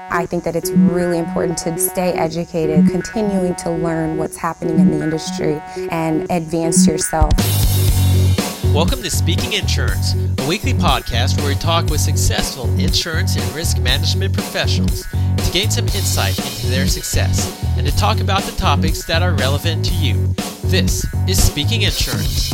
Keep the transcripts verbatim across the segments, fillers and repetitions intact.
I think that it's really important to stay educated, continuing to learn what's happening in the industry and advance yourself. Welcome to Speaking Insurance, a weekly podcast where we talk with successful insurance and risk management professionals to gain some insight into their success and to talk about the topics that are relevant to you. This is Speaking Insurance.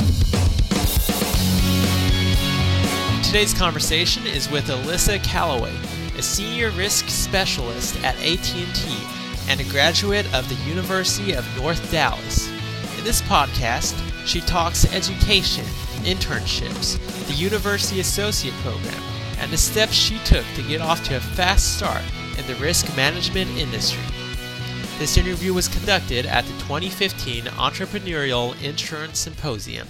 Today's conversation is with Alyssa Calloway, a senior risk specialist at A T and T and a graduate of the University of North Dallas. In this podcast, she talks education, internships, the University Associate Program, and the steps she took to get off to a fast start in the risk management industry. This interview was conducted at the twenty fifteen Entrepreneurial Insurance Symposium.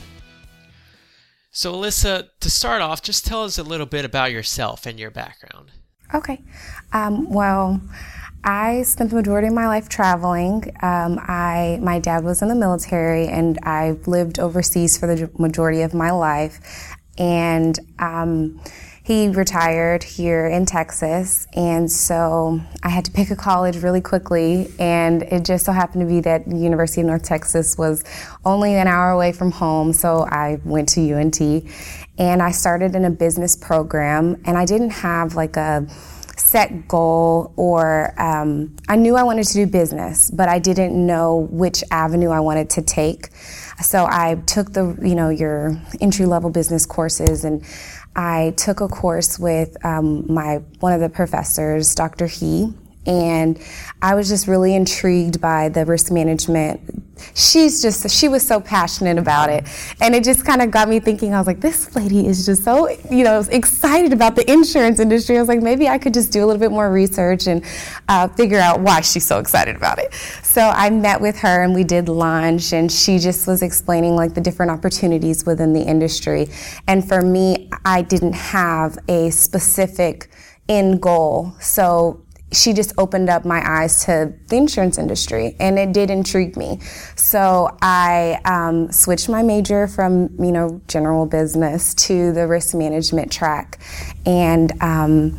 So Alyssa, to start off, just tell us a little bit about yourself and your background. Okay. Um, well, I spent the majority of my life traveling. Um, I, my dad was in the military, and I lived overseas for the majority of my life. And um, he retired here in Texas, and so I had to pick a college really quickly, and it just so happened to be that the University of North Texas was only an hour away from home, so I went to U N T, and I started in a business program, and I didn't have like a set goal, or um, I knew I wanted to do business, but I didn't know which avenue I wanted to take. So I took the, you know, your entry-level business courses, and I took a course with um, my one of the professors, Doctor He, and I was just really intrigued by the risk management. She's just, she was so passionate about it. And it just kind of got me thinking, I was like, this lady is just so, you know, excited about the insurance industry. I was like, maybe I could just do a little bit more research and uh, figure out why she's so excited about it. So I met with her and we did lunch, and she just was explaining like the different opportunities within the industry. And for me, I didn't have a specific end goal. So she just opened up my eyes to the insurance industry, and it did intrigue me. So I um, switched my major from, you know, general business to the risk management track, and um,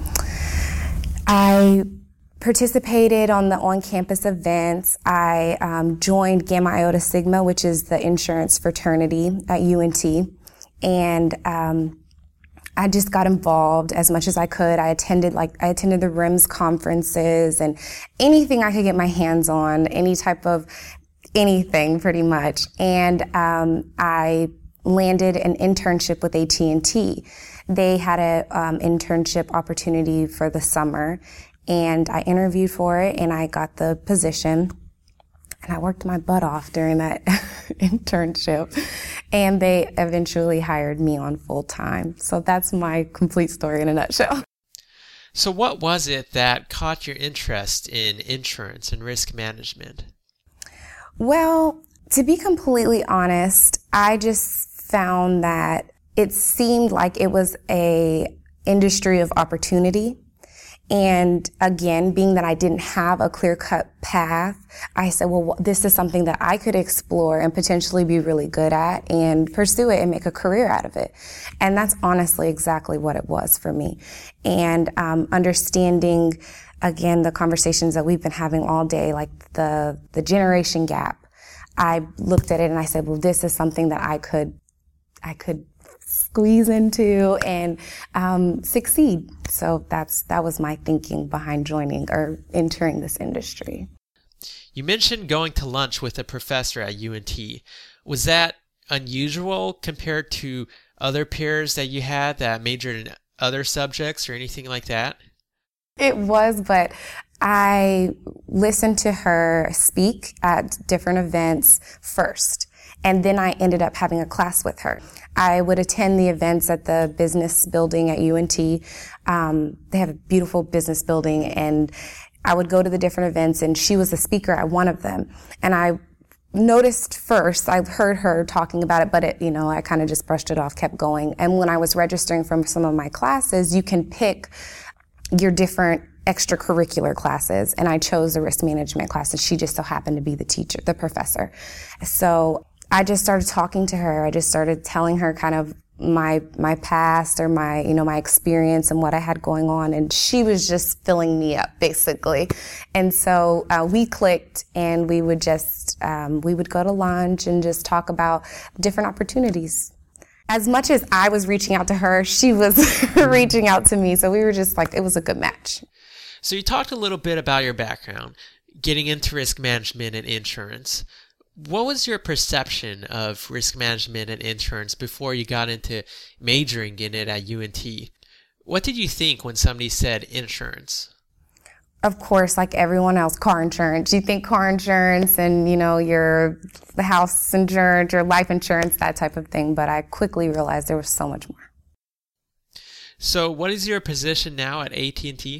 I participated on the on-campus events. I um, joined Gamma Iota Sigma, which is the insurance fraternity at U N T, and um, I just got involved as much as I could. I attended like I attended the R I M S conferences and anything I could get my hands on, any type of anything pretty much. And um, I landed an internship with A T and T. They had a um, internship opportunity for the summer, and I interviewed for it, and I got the position. And I worked my butt off during that internship, and they eventually hired me on full time. So that's my complete story in a nutshell. So what was it that caught your interest in insurance and risk management? Well, to be completely honest, I just found that it seemed like it was a industry of opportunity. And again, being that I didn't have a clear-cut path, I said, well, this is something that I could explore and potentially be really good at and pursue it and make a career out of it. And that's honestly exactly what it was for me. And um, understanding, again, the conversations that we've been having all day, like the, the generation gap, I looked at it and I said, well, this is something that I could, I could squeeze into and um, succeed. So that's that was my thinking behind joining or entering this industry. You mentioned going to lunch with a professor at U N T. Was that unusual compared to other peers that you had that majored in other subjects or anything like that? It was, but I listened to her speak at different events first, and then I ended up having a class with her. I would attend the events at the business building at U N T. Um, they have a beautiful business building, and I would go to the different events, and she was a speaker at one of them. And I noticed first, I heard her talking about it, but it, you know, I kind of just brushed it off, kept going. And when I was registering from some of my classes, you can pick your different extracurricular classes, and I chose the risk management class, and she just so happened to be the teacher, the professor. So I just started talking to her. I just started telling her kind of my my past or my you know my experience and what I had going on, and she was just filling me up basically. And so uh, we clicked, and we would just um, we would go to lunch and just talk about different opportunities. As much as I was reaching out to her, she was reaching out to me. So we were just like, it was a good match. So you talked a little bit about your background, getting into risk management and insurance. What was your perception of risk management and insurance before you got into majoring in it at U N T? What did you think when somebody said insurance? Of course, like everyone else, car insurance. You think car insurance and, you know, your the house insurance, your life insurance, that type of thing. But I quickly realized there was so much more. So what is your position now at A T and T?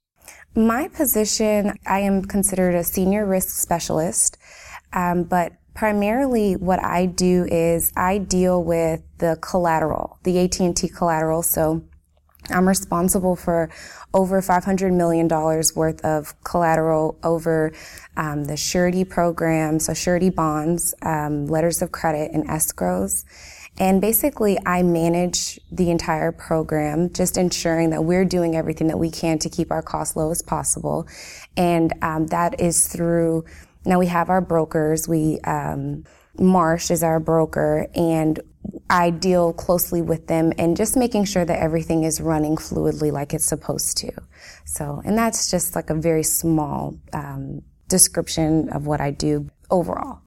My position, I am considered a senior risk specialist. Um, but primarily what I do is I deal with the collateral, the A T and T collateral. So I'm responsible for over five hundred million dollars worth of collateral over um, the surety program, so surety bonds, um, letters of credit, and escrows. And basically, I manage the entire program, just ensuring that we're doing everything that we can to keep our costs low as possible. And um, that is through, now we have our brokers. We um, Marsh is our broker, and I deal closely with them and just making sure that everything is running fluidly like it's supposed to. So, and that's just like a very small um, description of what I do overall.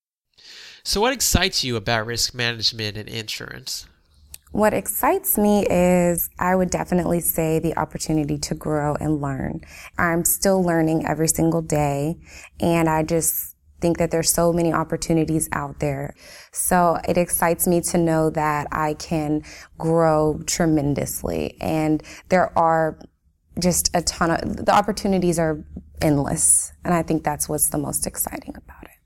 So what excites you about risk management and insurance? What excites me is, I would definitely say, the opportunity to grow and learn. I'm still learning every single day, and I just think that there's so many opportunities out there. So it excites me to know that I can grow tremendously, and there are just a ton of, the opportunities are endless, and I think that's what's the most exciting about it.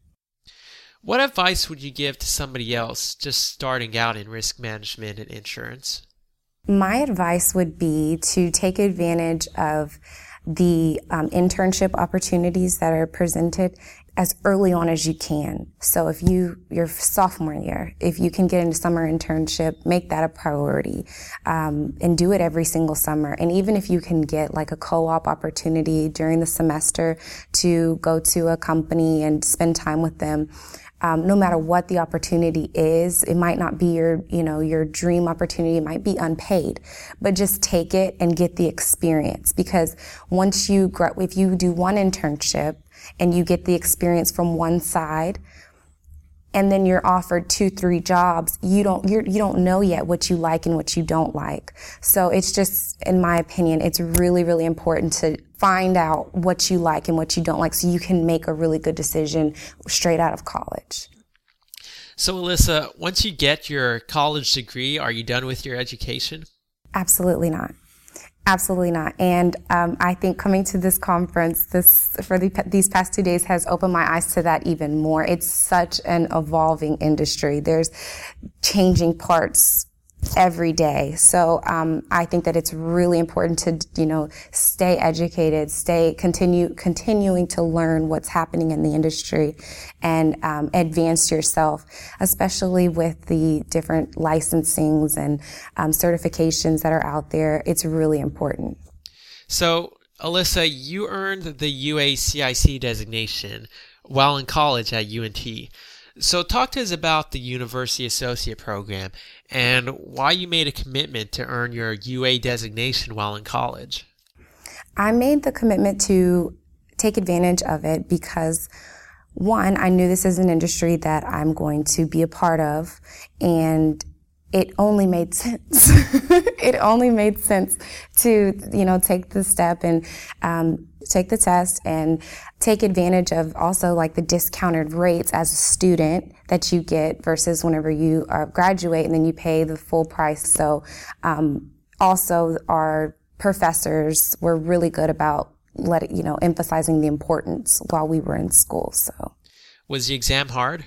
What advice would you give to somebody else just starting out in risk management and insurance? My advice would be to take advantage of the um, internship opportunities that are presented as early on as you can. So if you, your sophomore year, if you can get into summer internship, make that a priority, um, and do it every single summer. And even if you can get like a co-op opportunity during the semester to go to a company and spend time with them, Um, no matter what the opportunity is, it might not be your, you know, your dream opportunity. It might be unpaid, but just take it and get the experience. Because once you, grow, if you do one internship and you get the experience from one side, and then you're offered two, three jobs, you don't, you're, you don't know yet what you like and what you don't like. So it's just, in my opinion, it's really, really important to find out what you like and what you don't like so you can make a really good decision straight out of college. So, Alyssa, once you get your college degree, are you done with your education? Absolutely not. Absolutely not. And um, I think coming to this conference this for the, these past two days has opened my eyes to that even more. It's such an evolving industry. There's changing parts every day. So um, I think that it's really important to, you know, stay educated, stay continue continuing to learn what's happening in the industry, and um, advance yourself, especially with the different licensings and um, certifications that are out there. It's really important. So, Alyssa, you earned the U A C I C designation while in college at U N T. So talk to us about the University Associate Program and why you made a commitment to earn your U A designation while in college. I made the commitment to take advantage of it because, one, I knew this is an industry that I'm going to be a part of, and it only made sense. It only made sense to, you know, take the step and um, take the test and take advantage of also like the discounted rates as a student that you get versus whenever you uh, graduate and then you pay the full price. So um, also our professors were really good about let it, you know, emphasizing the importance while we were in school. So was the exam hard?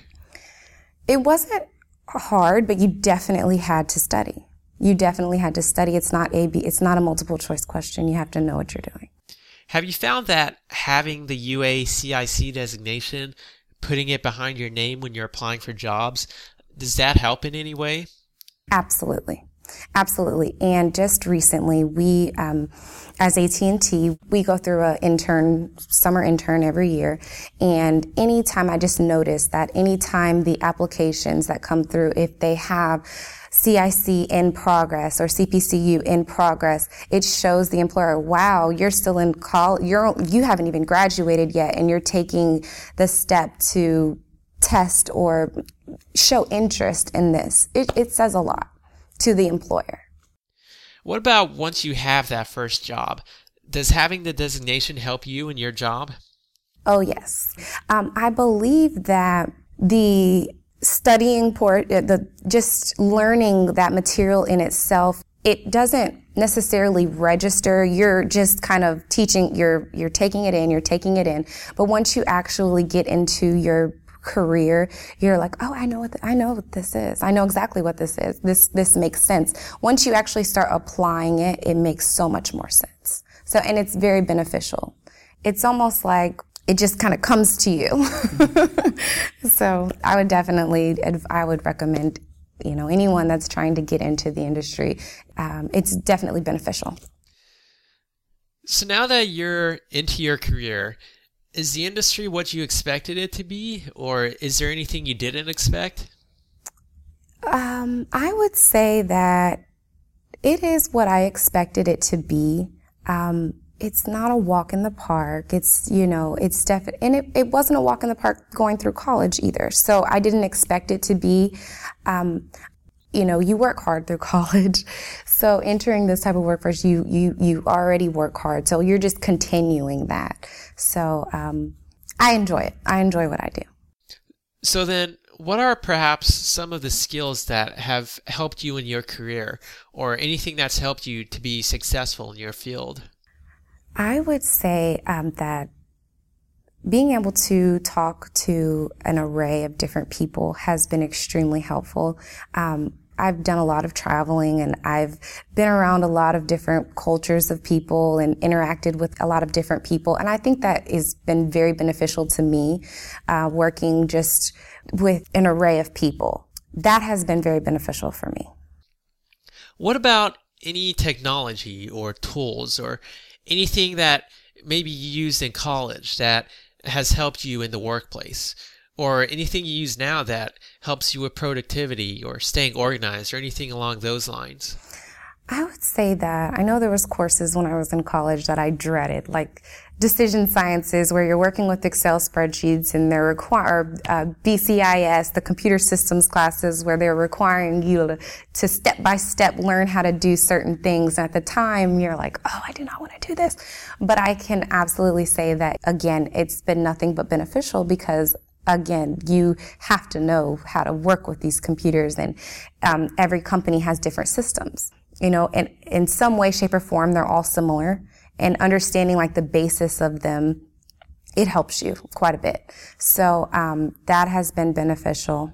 It wasn't hard, but you definitely had to study. You definitely had to study. It's not A B. It's not a multiple choice question. You have to know what you're doing. Have you found that having the U A C I C designation, putting it behind your name when you're applying for jobs, does that help in any way? Absolutely. Absolutely. And just recently, we, um, as A T and T, we go through an intern, summer intern every year. And anytime I just notice that anytime the applications that come through, if they have C I C in progress or C P C U in progress, it shows the employer, wow, you're still in college, you're, you haven't even graduated yet, and you're taking the step to test or show interest in this. It, it says a lot to the employer. What about once you have that first job? Does having the designation help you in your job? Oh, yes. Um, I believe that the studying port, the just learning that material in itself, it doesn't necessarily register. You're just kind of teaching, you're you're taking it in, you're taking it in. But once you actually get into your career, you're like, oh, I know what the, I know what this is. I know exactly what this is. This this makes sense. Once you actually start applying it, it makes so much more sense. So, and it's very beneficial. It's almost like it just kind of comes to you. So, I would definitely, I would recommend, you know, anyone that's trying to get into the industry, um, it's definitely beneficial. So now that you're into your career, is the industry what you expected it to be, or is there anything you didn't expect? Um, I would say that it is what I expected it to be. Um, it's not a walk in the park. It's, you know, it's definitely, and it, it wasn't a walk in the park going through college either. So I didn't expect it to be, um, you know, you work hard through college. So entering this type of workforce, you, you, you already work hard. So you're just continuing that. So, um, I enjoy it. I enjoy what I do. So then, what are perhaps some of the skills that have helped you in your career, or anything that's helped you to be successful in your field? I would say, um, that being able to talk to an array of different people has been extremely helpful. Um, I've done a lot of traveling, and I've been around a lot of different cultures of people and interacted with a lot of different people. And I think that has been very beneficial to me, uh, working just with an array of people. That has been very beneficial for me. What about any technology or tools or anything that maybe you used in college that has helped you in the workplace? Or anything you use now that helps you with productivity or staying organized or anything along those lines? I would say that I know there was courses when I was in college that I dreaded, like decision sciences, where you're working with Excel spreadsheets, and they're require uh, B C I S, the computer systems classes, where they're requiring you to, to step by step learn how to do certain things. And at the time, you're like, oh, I do not want to do this. But I can absolutely say that, again, it's been nothing but beneficial, because again, you have to know how to work with these computers, and um, every company has different systems. You know, and in some way, shape, or form, they're all similar. And understanding like the basis of them, it helps you quite a bit. So um, that has been beneficial.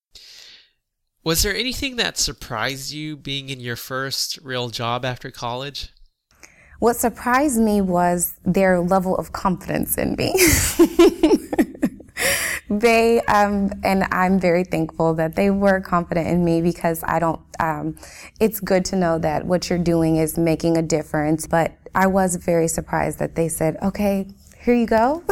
Was there anything that surprised you being in your first real job after college? What surprised me was their level of confidence in me. They, um, and I'm very thankful that they were confident in me, because I don't, um, it's good to know that what you're doing is making a difference. But I was very surprised that they said, okay, here you go.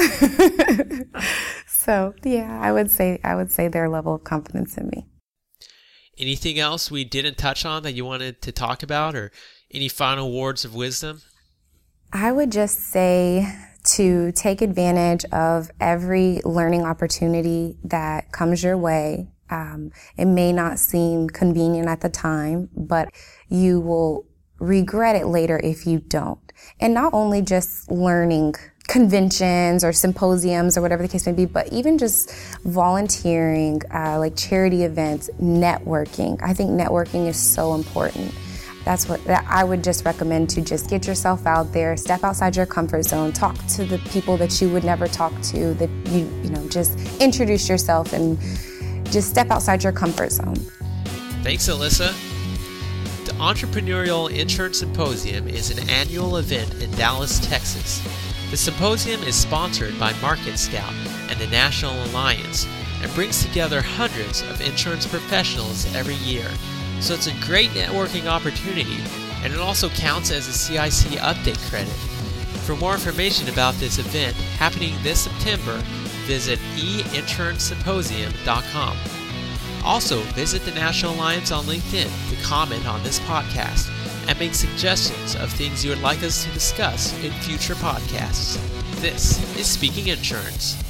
So yeah, I would say, I would say their level of confidence in me. Anything else we didn't touch on that you wanted to talk about, or any final words of wisdom? I would just say to take advantage of every learning opportunity that comes your way. Um, it may not seem convenient at the time, but you will regret it later if you don't. And not only just learning conventions or symposiums or whatever the case may be, but even just volunteering, uh, like charity events, networking. I think networking is so important. That's what that I would just recommend, to just get yourself out there, step outside your comfort zone, talk to the people that you would never talk to, that you, you know, just introduce yourself and just step outside your comfort zone. Thanks, Alyssa. The Entrepreneurial Insurance Symposium is an annual event in Dallas, Texas. The symposium is sponsored by Market Scout and the National Alliance and brings together hundreds of insurance professionals every year. So it's a great networking opportunity, and it also counts as a C I C update credit. For more information about this event happening this September, visit e insurance symposium dot com. Also, visit the National Alliance on LinkedIn to comment on this podcast and make suggestions of things you would like us to discuss in future podcasts. This is Speaking Insurance.